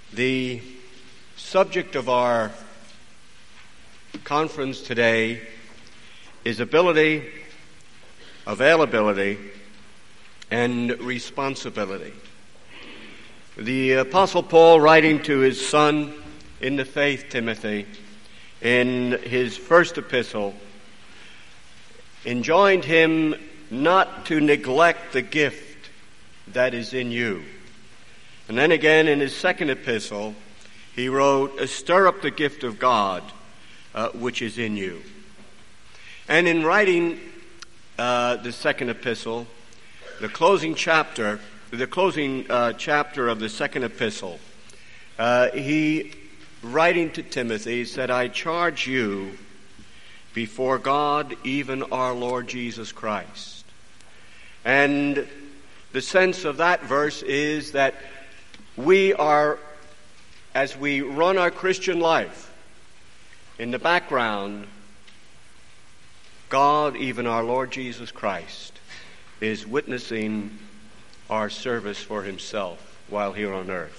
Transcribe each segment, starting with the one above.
The subject of our conference today is ability, availability, and responsibility. The Apostle Paul, writing to his son in the faith, Timothy, in his first epistle, enjoined him not to neglect the gift that is in you. And then again in his second epistle, he wrote, "Stir up the gift of God which is in you." And in writing the second epistle, the closing chapter of the second epistle, he, writing to Timothy, said, "I charge you before God, even our Lord Jesus Christ." And the sense of that verse is that we are, as we run our Christian life, in the background, God, even our Lord Jesus Christ, is witnessing our service for himself while here on earth.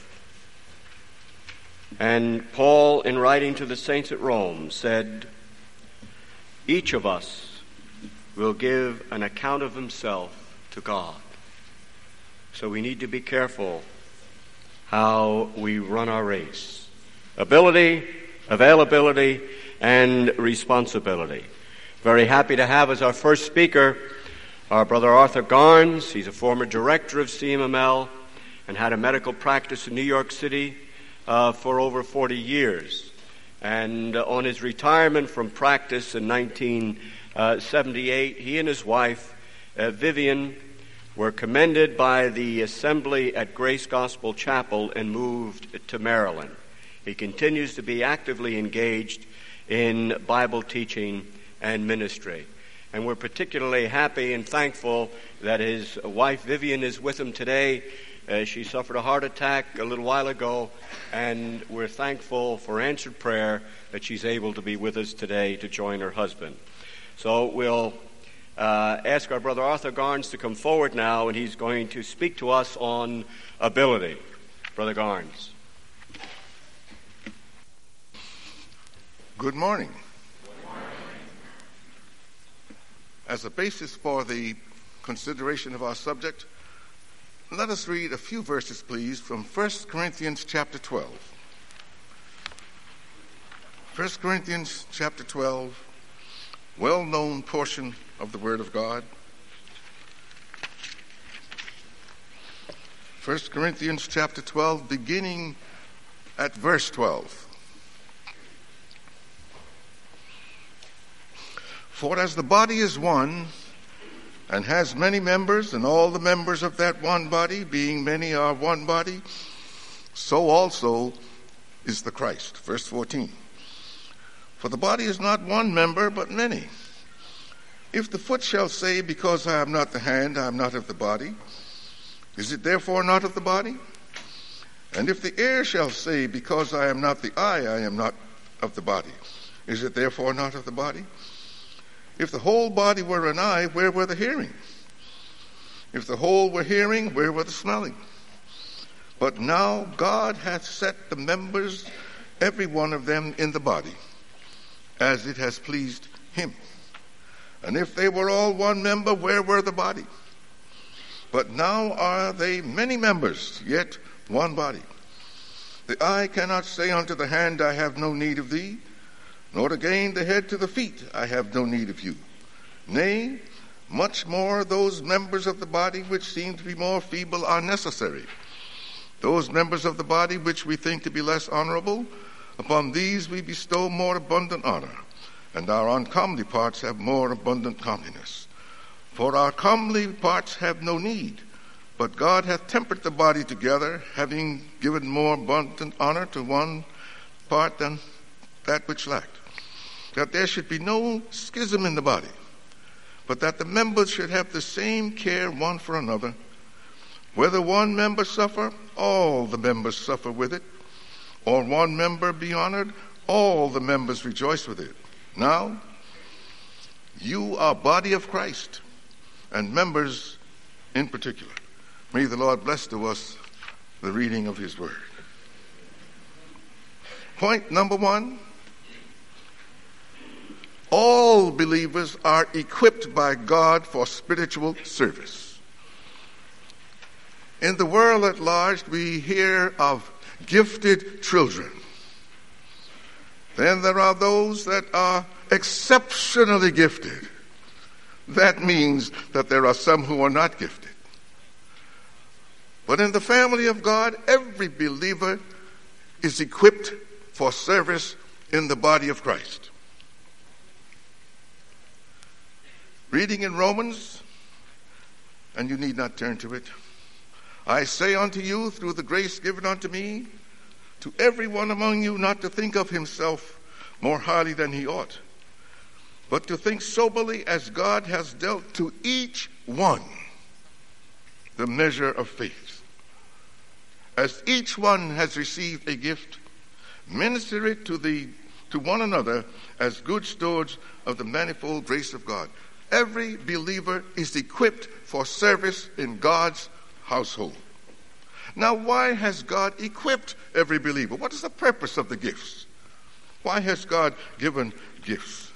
And Paul, in writing to the saints at Rome, said, each of us will give an account of himself to God. So we need to be careful how we run our race. Ability, availability, and responsibility. Very happy to have as our first speaker our brother Arthur Garnes. He's a former director of CMML and had a medical practice in New York City for over 40 years. And on his retirement from practice in 1978, he and his wife, Vivian, were commended by the assembly at Grace Gospel Chapel and moved to Maryland. He continues to be actively engaged in Bible teaching and ministry. And we're particularly happy and thankful that his wife Vivian is with him today. She suffered a heart attack a little while ago, and we're thankful for answered prayer that she's able to be with us today to join her husband. So we'll ask our brother Arthur Garnes to come forward now, and he's going to speak to us on ability. Brother Garnes. Good morning. As a basis for the consideration of our subject, let us read a few verses, please, from 1 Corinthians chapter 12. 1 Corinthians chapter 12, well-known portion of the Word of God. 1 Corinthians chapter 12, beginning at verse 12. For as the body is one, and has many members, and all the members of that one body, being many, are one body, so also is the Christ. Verse 14. For the body is not one member, but many. If the foot shall say, because I am not the hand, I am not of the body, is it therefore not of the body? And if the ear shall say, because I am not the eye, I am not of the body, is it therefore not of the body? If the whole body were an eye, where were the hearing? If the whole were hearing, where were the smelling? But now God hath set the members, every one of them, in the body, as it has pleased him. And if they were all one member, where were the body? But now are they many members, yet one body. The eye cannot say unto the hand, I have no need of thee, nor again the head to the feet, I have no need of you. Nay, much more those members of the body which seem to be more feeble are necessary. Those members of the body which we think to be less honorable, upon these we bestow more abundant honor, and our uncomely parts have more abundant comeliness. For our comely parts have no need, but God hath tempered the body together, having given more abundant honor to one part than that which lacked, that there should be no schism in the body, but that the members should have the same care one for another. Whether one member suffer, all the members suffer with it, or one member be honored, all the members rejoice with it. Now, you are body of Christ, and members in particular. May the Lord bless to us the reading of his word. Point number one, all believers are equipped by God for spiritual service. In the world at large, we hear of gifted children. Then there are those that are exceptionally gifted. That means that there are some who are not gifted. But in the family of God, every believer is equipped for service in the body of Christ. Reading in Romans, and you need not turn to it. I say unto you, through the grace given unto me, to every one among you not to think of himself more highly than he ought, but to think soberly as God has dealt to each one the measure of faith. As each one has received a gift, minister it to one another as good stewards of the manifold grace of God. Every believer is equipped for service in God's household. Now, why has God equipped every believer? What is the purpose of the gifts? Why has God given gifts?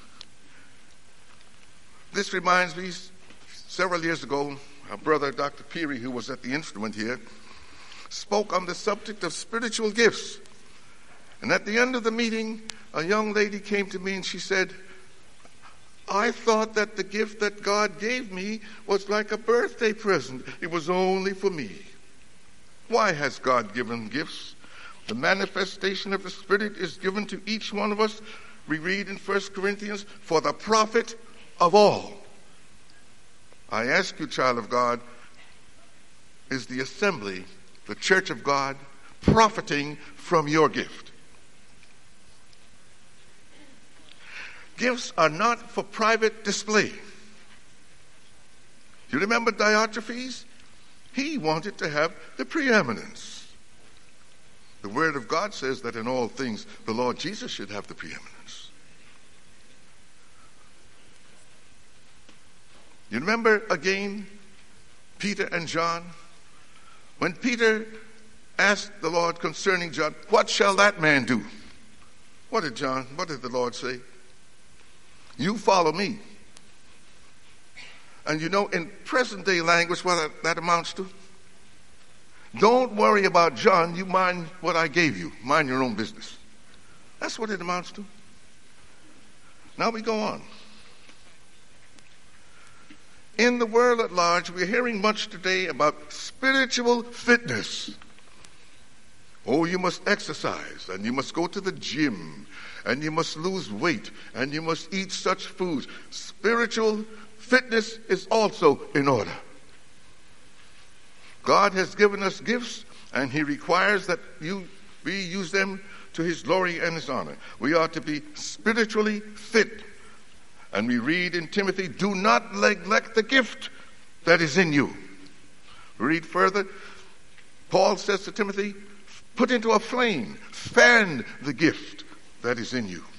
This reminds me, several years ago, our brother, Dr. Peary, who was at the instrument here, spoke on the subject of spiritual gifts. And at the end of the meeting, a young lady came to me and she said, I thought that the gift that God gave me was like a birthday present. It was only for me. Why has God given gifts? The manifestation of the Spirit is given to each one of us. We read in 1 Corinthians, for the profit of all. I ask you, child of God, is the assembly, the church of God, profiting from your gift? Gifts are not for private display. You remember Diotrephes? He wanted to have the preeminence. The Word of God says that in all things the Lord Jesus should have the preeminence. You remember again Peter and John? When Peter asked the Lord concerning John, what shall that man do? What did the Lord say? You follow me. And you know, in present day language, what that amounts to? Don't worry about John, you mind what I gave you. Mind your own business. That's what it amounts to. Now we go on. In the world at large, we're hearing much today about spiritual fitness. Oh, you must exercise, and you must go to the gym, and you must lose weight, and you must eat such foods. Spiritual fitness is also in order. God has given us gifts, and he requires that we use them to his glory and his honor. We are to be spiritually fit. And we read in Timothy, do not neglect the gift that is in you. Read further. Paul says to Timothy, put into a flame, fan the gift that is in you.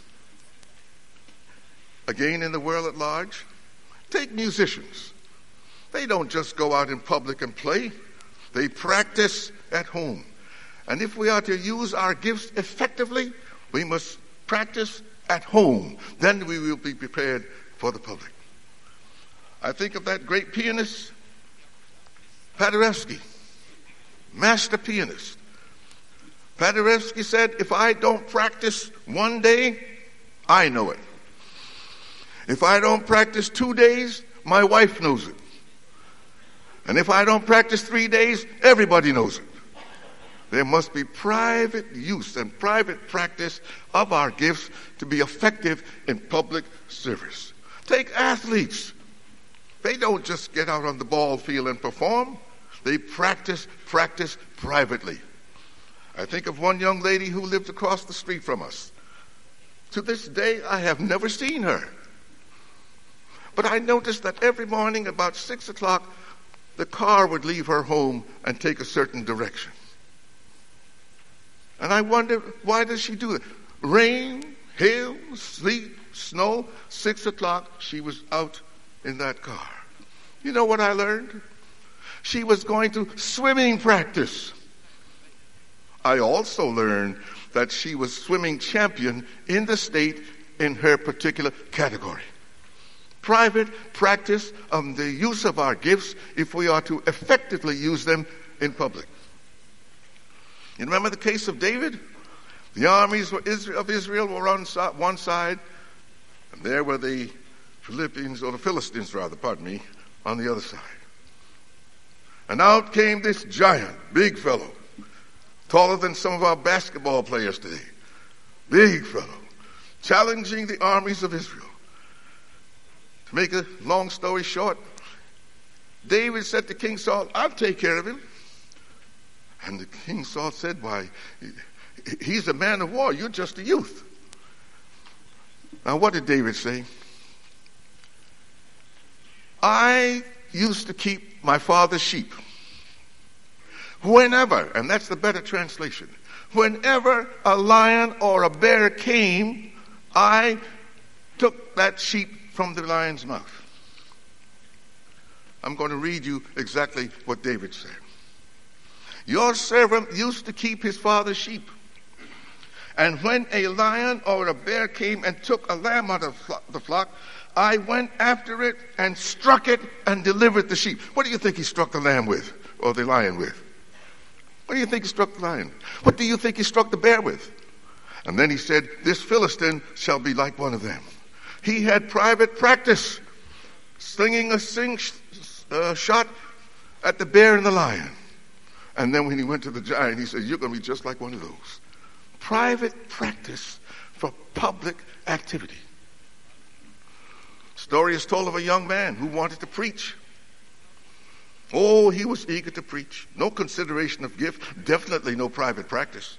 Again, in the world at large, take musicians. They don't just go out in public and play. They practice at home. And if we are to use our gifts effectively, we must practice at home. Then we will be prepared for the public. I think of that great pianist, Paderewski, master pianist. Paderewski said, if I don't practice one day, I know it. If I don't practice 2 days, my wife knows it. And if I don't practice 3 days, everybody knows it. There must be private use and private practice of our gifts to be effective in public service. Take athletes. They don't just get out on the ball field and perform. They practice privately. I think of one young lady who lived across the street from us. To this day, I have never seen her. But I noticed that every morning about 6 o'clock, the car would leave her home and take a certain direction. And I wonder, why does she do it? Rain, hail, sleet, snow, 6 o'clock, she was out in that car. You know what I learned? She was going to swimming practice. I also learned that she was swimming champion in the state in her particular category. Private practice of the use of our gifts if we are to effectively use them in public. You remember the case of David? The armies of Israel were on one side, and there were the Philistines, on the other side. And out came this giant, big fellow, taller than some of our basketball players today. Big fellow, challenging the armies of Israel. To make a long story short, David said to King Saul, "I'll take care of him." And the King Saul said, "Why, he's a man of war. You're just a youth." Now, what did David say? "I used to keep my father's sheep. Whenever," and that's the better translation, "whenever a lion or a bear came, I took that sheep from the lion's mouth." I'm going to read you exactly what David said. "Your servant used to keep his father's sheep. And when a lion or a bear came and took a lamb out of the flock, I went after it and struck it and delivered the sheep." What do you think he struck the lamb with, or the lion with? What do you think he struck the lion? What do you think he struck the bear with? And then he said, "This Philistine shall be like one of them." He had private practice, slinging a shot at the bear and the lion. And then when he went to the giant, he said, "You're going to be just like one of those." Private practice for public activity. Story is told of a young man who wanted to preach. Oh, he was eager to preach. No consideration of gift, definitely no private practice.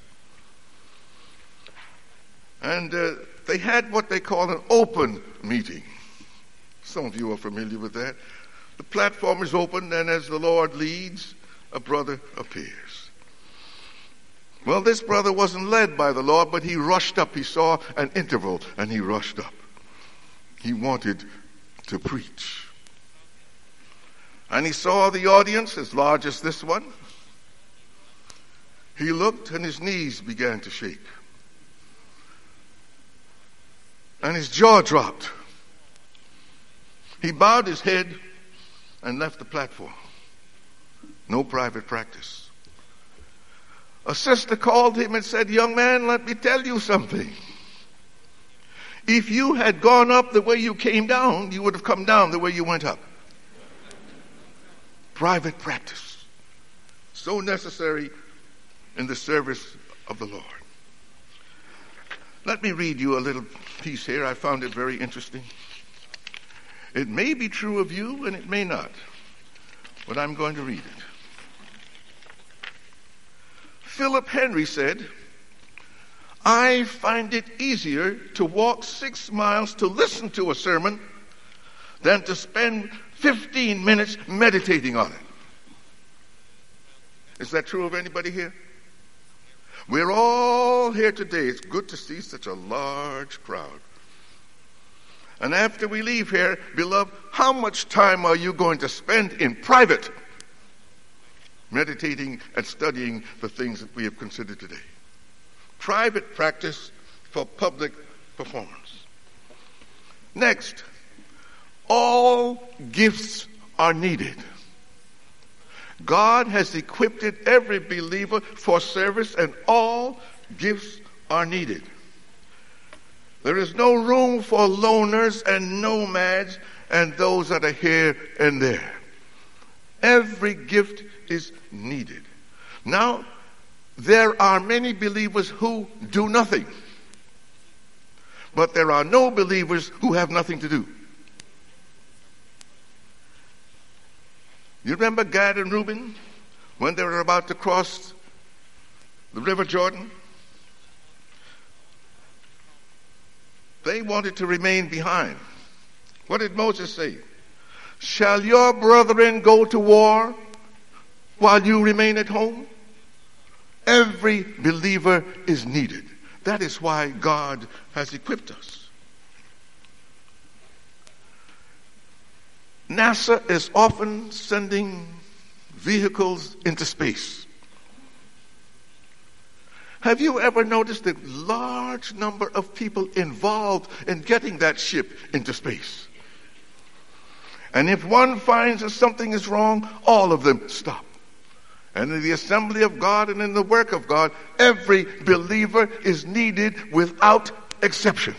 And they had what they call an open meeting. Some of you are familiar with that. The platform is open, and as the Lord leads, a brother appears. Well, this brother wasn't led by the Lord, but he rushed up. He saw an interval, and he rushed up. He wanted to preach. And he saw the audience as large as this one. He looked, and his knees began to shake. And his jaw dropped. He bowed his head and left the platform. No private practice. A sister called him and said, "Young man, let me tell you something. If you had gone up the way you came down, you would have come down the way you went up." Private practice. So necessary in the service of the Lord. Let me read you a little piece here. I found it very interesting. It may be true of you and it may not, but I'm going to read it. Philip Henry said, "I find it easier to walk 6 miles to listen to a sermon than to spend 15 minutes meditating on it." Is that true of anybody here? We're all here today. It's good to see such a large crowd. And after we leave here, beloved, how much time are you going to spend in private meditating and studying the things that we have considered today? Private practice for public performance. Next, all gifts are needed. God has equipped every believer for service, and all gifts are needed. There is no room for loners and nomads and those that are here and there. Every gift is needed. Now, there are many believers who do nothing, but there are no believers who have nothing to do. You remember Gad and Reuben when they were about to cross the river Jordan? They wanted to remain behind. What did Moses say? "Shall your brethren go to war while you remain at home?" Every believer is needed. That is why God has equipped us. NASA is often sending vehicles into space. Have you ever noticed the large number of people involved in getting that ship into space? And if one finds that something is wrong, all of them stop. And in the assembly of God and in the work of God, every believer is needed without exception.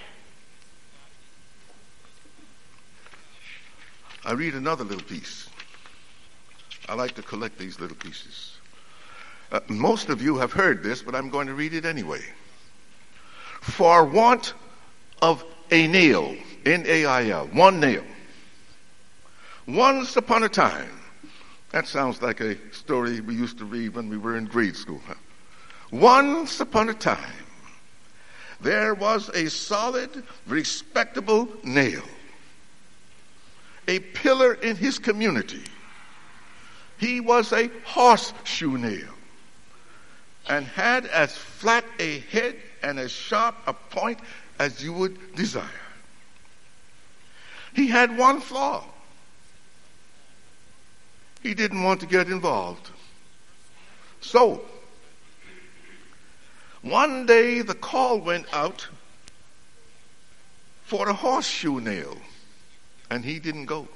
I read another little piece. I like to collect these little pieces. Most of you have heard this, but I'm going to read it anyway. For want of a nail, N-A-I-L, one nail. Once upon a time, that sounds like a story we used to read when we were in grade school. Huh? Once upon a time, there was a solid, respectable nail, a pillar in his community. He was a horseshoe nail and had as flat a head and as sharp a point as you would desire. He had one flaw. He didn't want to get involved. So, one day the call went out for a horseshoe nail, and he didn't go.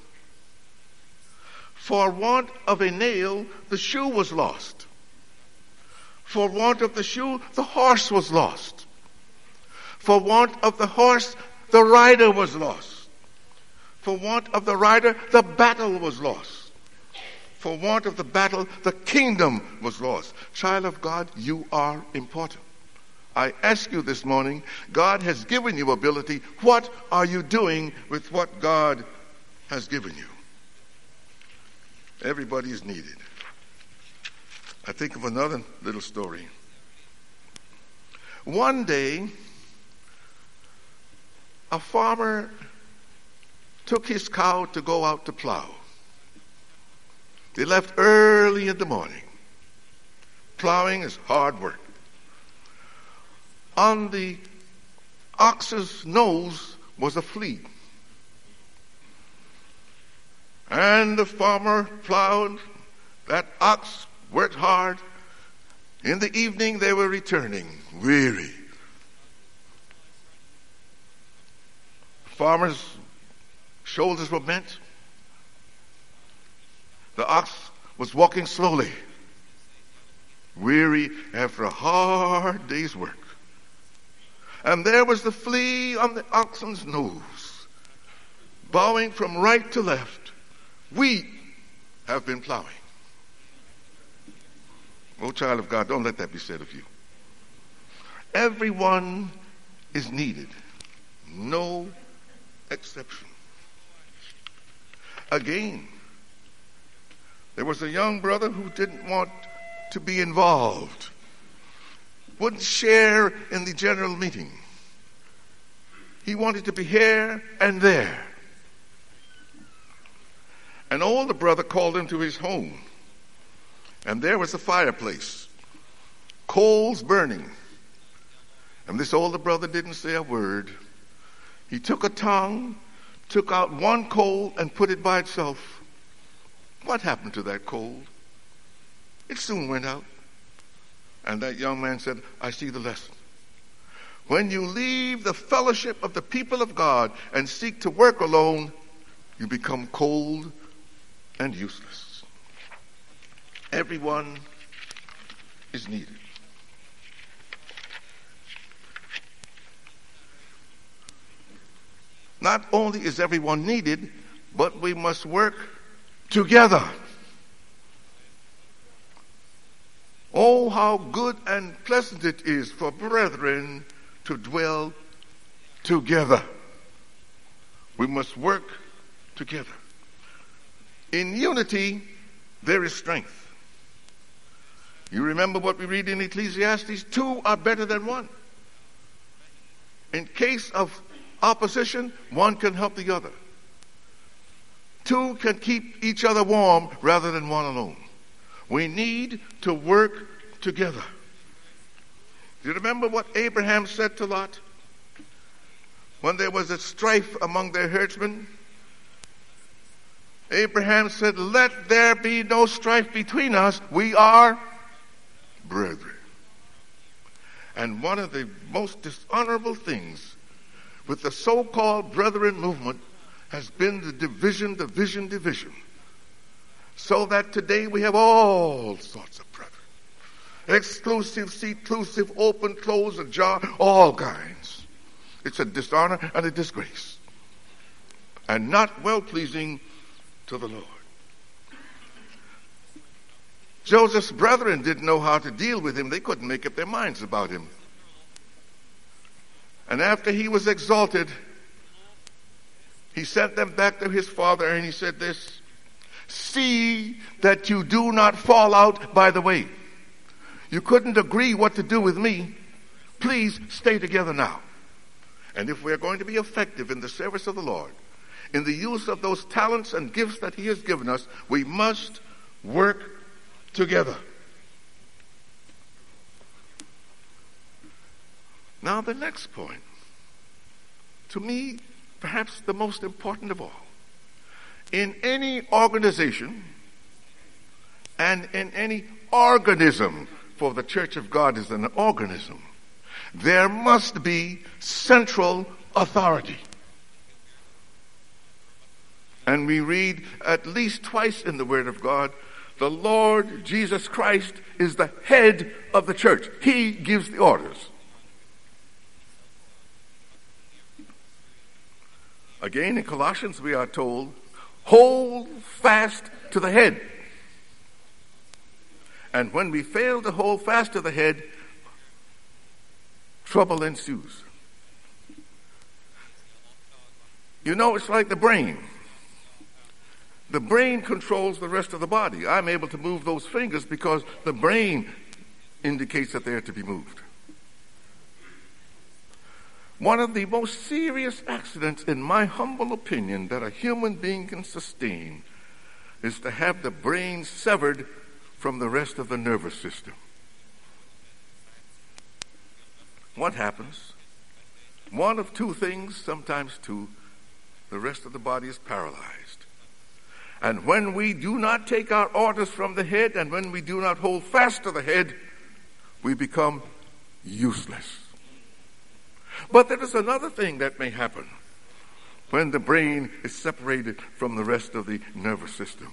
For want of a nail, the shoe was lost. For want of the shoe, the horse was lost. For want of the horse, the rider was lost. For want of the rider, the battle was lost. For want of the battle, the kingdom was lost. Child of God, you are important. I ask you this morning, God has given you ability. What are you doing with what God has given you? Everybody is needed. I think of another little story. One day, a farmer took his cow to go out to plow. They left early in the morning. Plowing is hard work. On the ox's nose was a flea. And the farmer plowed. That ox worked hard. In the evening they were returning, weary. Farmer's shoulders were bent. The ox was walking slowly, weary after a hard day's work. And there was the flea on the oxen's nose, bowing from right to left. We have been plowing. Oh, child of God, don't let that be said of you. Everyone is needed. No exception. Again, there was a young brother who didn't want to be involved, wouldn't share in the general meeting. He wanted to be here and there. An older brother called him to his home, and there was a fireplace, coals burning. And this older brother didn't say a word. He took a tongue, took out one coal, and put it by itself. What happened to that coal? It soon went out. And that young man said, I see the lesson. When you leave the fellowship of the people of God and seek to work alone, you become cold and useless. Everyone is needed. Not only is everyone needed, but we must work together. Oh, how good and pleasant it is for brethren to dwell together. We must work together. In unity, there is strength. You remember what we read in Ecclesiastes? 2 are better than 1. In case of opposition, 1 can help the other. 2 can keep each other warm rather than 1 alone. We need to work together. Do you remember what Abraham said to Lot? When there was a strife among their herdsmen, Abraham said, let there be no strife between us. We are brethren. And one of the most dishonorable things with the so-called brethren movement has been the division. So that today we have all sorts of brethren. Exclusive, seclusive, open, closed, ajar, all kinds. It's a dishonor and a disgrace. And not well-pleasing to the Lord. Joseph's brethren didn't know how to deal with him. They couldn't make up their minds about him. And after he was exalted, he sent them back to his father and he said this, "See that you do not fall out by the way. You couldn't agree what to do with me. Please stay together now." And if we're going to be effective in the service of the Lord, in the use of those talents and gifts that he has given us, we must work together. Now the next point, to me, perhaps the most important of all. In any organization and in any organism, for the Church of God is an organism, there must be central authority. And we read at least twice in the Word of God, the Lord Jesus Christ is the head of the church. He gives the orders. Again, in Colossians, we are told, hold fast to the head. And when we fail to hold fast to the head, trouble ensues. You know, it's like the brain. The brain controls the rest of the body. I'm able to move those fingers because the brain indicates that they are to be moved. One of the most serious accidents, in my humble opinion, that a human being can sustain is to have the brain severed from the rest of the nervous system. What happens? One of two things, sometimes two. The rest of the body is paralyzed. And when we do not take our orders from the head, and when we do not hold fast to the head, we become useless. But there is another thing that may happen when the brain is separated from the rest of the nervous system.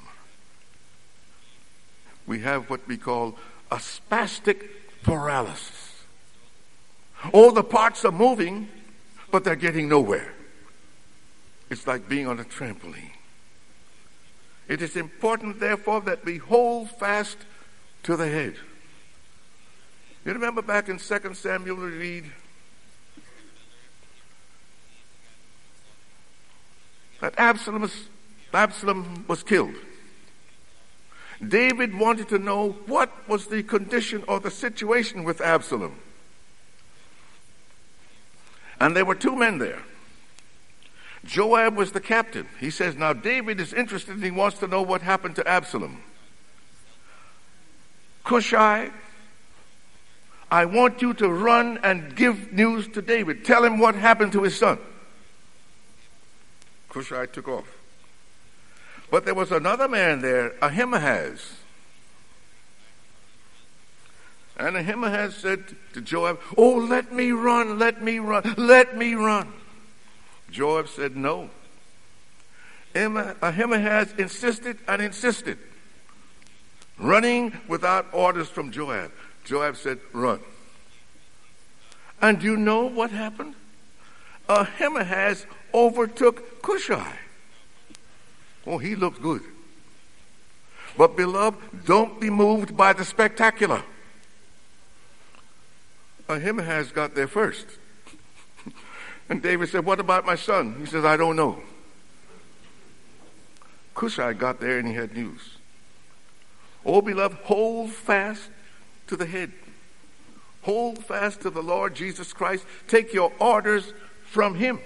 We have what we call a spastic paralysis. All the parts are moving, but they're getting nowhere. It's like being on a trampoline. It is important, therefore, that we hold fast to the head. You remember back in 2 Samuel we read that Absalom was killed. David wanted to know what was the condition or the situation with Absalom. And there were two men there. Joab was the captain. He says, now David is interested and he wants to know what happened to Absalom. Cushai, I want you to run and give news to David. Tell him what happened to his son. Cushai took off. But there was another man there, Ahimaaz. And Ahimaaz said to Joab, oh, let me run, let me run, let me run. Joab said no. Ahimaaz insisted and insisted, running without orders from Joab. Joab said, run. And do you know what happened? Ahimaaz overtook Cushai. Oh, he looked good. But beloved, don't be moved by the spectacular. Ahimaaz got there first. And David said, what about my son? He says, I don't know. Cushai got there and he had news. Oh, beloved, hold fast to the head. Hold fast to the Lord Jesus Christ. Take your orders from him.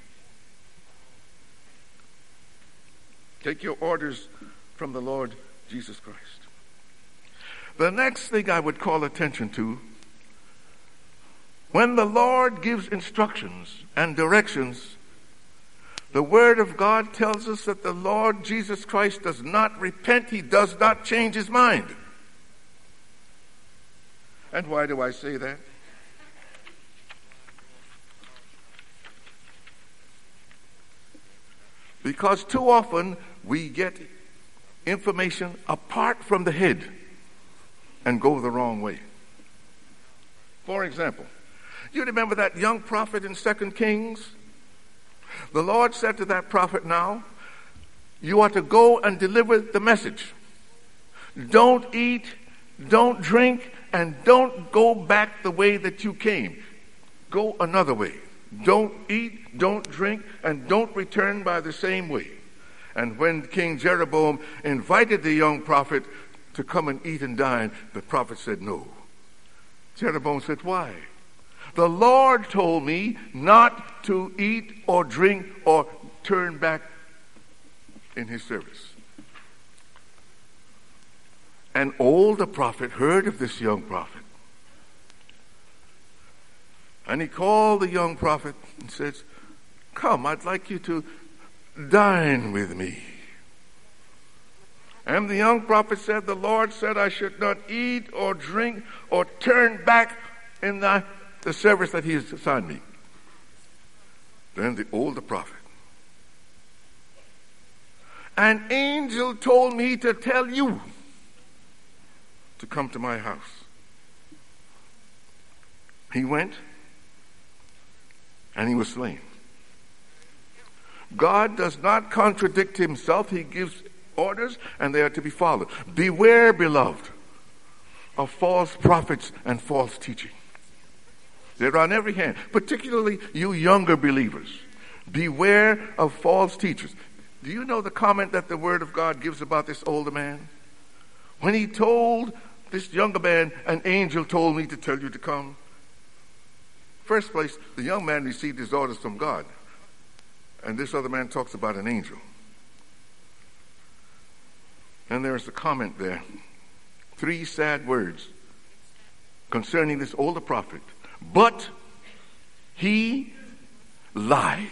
Take your orders from the Lord Jesus Christ. The next thing I would call attention to, when the Lord gives instructions and directions, the Word of God tells us that the Lord Jesus Christ does not repent. He does not change his mind. And why do I say that? Because too often we get information apart from the head and go the wrong way. For example, you remember that young prophet in 2 Kings? The Lord said to that prophet, now, you are to go and deliver the message. Don't eat, don't drink, and don't go back the way that you came. Go another way. Don't eat, don't drink, and don't return by the same way. And when King Jeroboam invited the young prophet to come and eat and dine, the prophet said no. Jeroboam said, why? The Lord told me not to eat or drink or turn back in his service. And all the prophet heard of this young prophet. And he called the young prophet and says, come, I'd like you to dine with me. And the young prophet said, the Lord said I should not eat or drink or turn back in the service that he has assigned me. Then the older prophet, an angel told me to tell you to come to my house. He went and he was slain. God does not contradict himself. He gives orders and they are to be followed. Beware, beloved, of false prophets and false teaching. They're on every hand, particularly you younger believers. Beware of false teachers. Do you know the comment that the Word of God gives about this older man? When he told this younger man, an angel told me to tell you to come. First place, the young man received his orders from God. And this other man talks about an angel. And there's a comment there. 3 sad words concerning this older prophet. But he lied.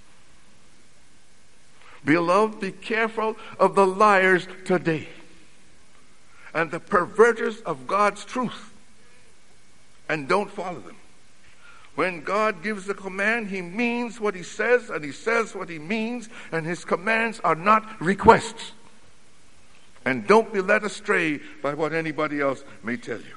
Beloved, be careful of the liars today and the perverters of God's truth, and don't follow them. When God gives a command, he means what he says, and he says what he means, and his commands are not requests. And don't be led astray by what anybody else may tell you.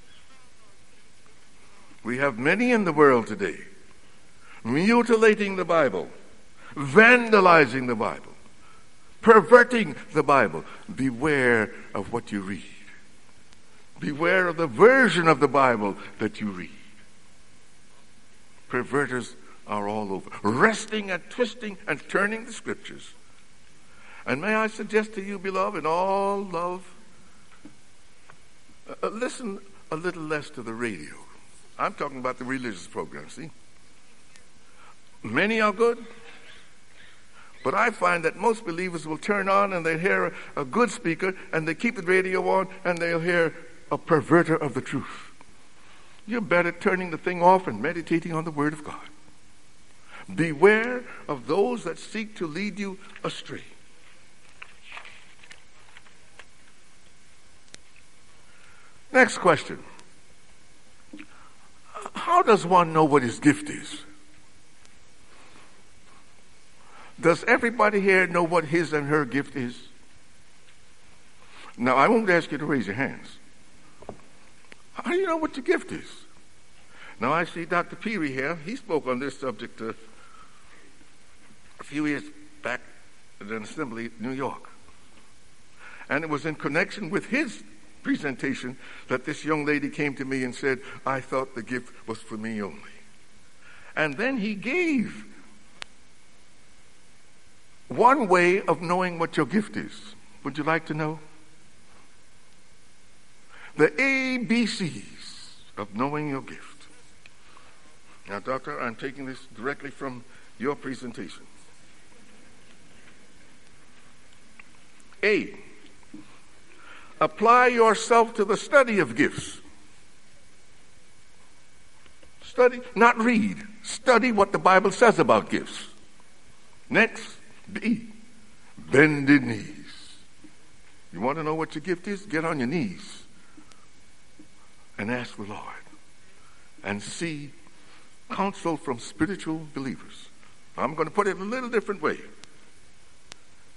We have many in the world today mutilating the Bible, vandalizing the Bible, perverting the Bible. Beware of what you read. Beware of the version of the Bible that you read. Perverters are all over, wresting and twisting and turning the scriptures. And may I suggest to you, beloved, in all love, listen a little less to the radio. I'm talking about the religious program, see? Many are good, but I find that most believers will turn on and they hear a good speaker and they keep the radio on and they'll hear a perverter of the truth. You're better turning the thing off and meditating on the Word of God. Beware of those that seek to lead you astray. Next question. How does one know what his gift is? Does everybody here know what his and her gift is? Now, I won't ask you to raise your hands. How do you know what your gift is? Now, I see Dr. Peary here. He spoke on this subject a few years back at an assembly in New York. And it was in connection with his presentation that this young lady came to me and said, I thought the gift was for me only. And then he gave one way of knowing what your gift is. Would you like to know? The ABCs of knowing your gift. Now, Doctor, I'm taking this directly from your presentation. A, apply yourself to the study of gifts. Study, not read. Study what the Bible says about gifts. Next, B, bended knees. You want to know what your gift is? Get on your knees and ask the Lord and see counsel from spiritual believers. I'm going to put it in a little different way.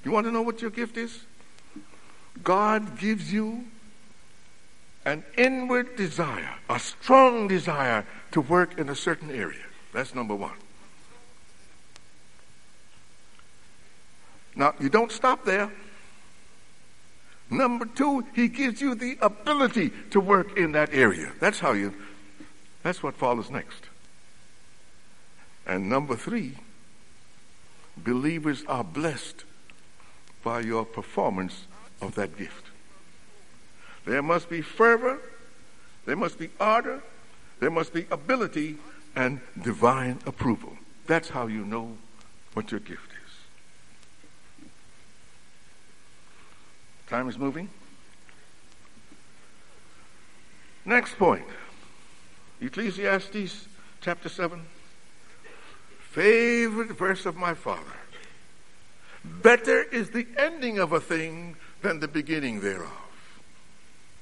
You want to know what your gift is? God gives you an inward desire, a strong desire to work in a certain area. That's number one. Now, you don't stop there. Number two, he gives you the ability to work in that area. That's what follows next. And number three, believers are blessed by your performance of that gift. There must be fervor, there must be ardor, there must be ability and divine approval. That's how you know what your gift is. Time is moving. Next point. Ecclesiastes chapter 7. Favorite verse of my father. Better is the ending of a thing than the beginning thereof.